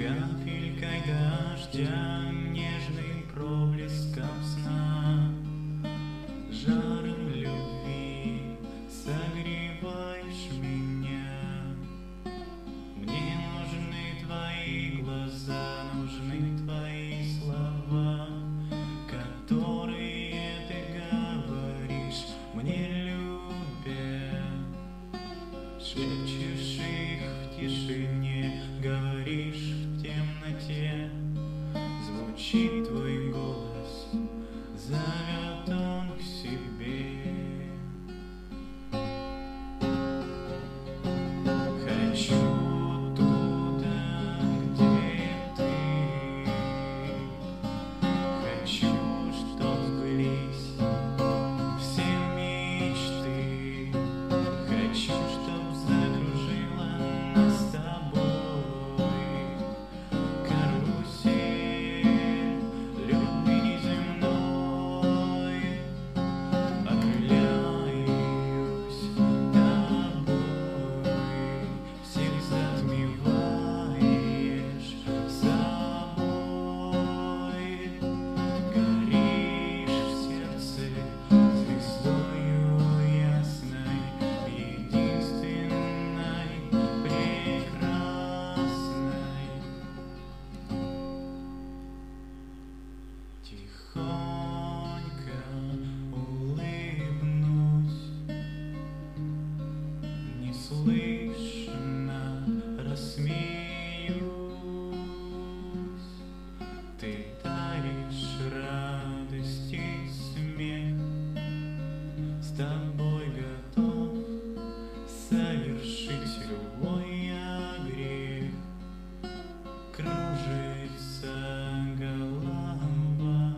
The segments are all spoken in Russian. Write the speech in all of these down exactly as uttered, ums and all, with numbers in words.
Капелькой дождя, нежным проблеском сна, жаром любви согреваешь меня. Мне нужны твои глаза, нужны твои слова, которые ты говоришь мне, любя. Шепчешь их в тишине, говоришь в темноте. Звучит твой голос, зовет он к себе. Хочу туда, где ты. Хочу, чтоб сбылись все мечты. Хочу, чтоб закружила нас с тобой карусель любви неземной. Окрыляюсь тобой, всех затмеваешь собой. Горишь в сердце звездою ясной, единственной, прекрасной. Тихонько улыбнусь, неслышно рассмеюсь. Ты даришь радость и смех, с тобой готов совершить любой я грех. Кружится голова,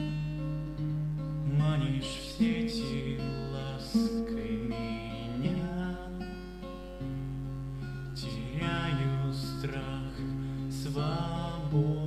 манишь в сети лаской меня. Теряю страх свободы.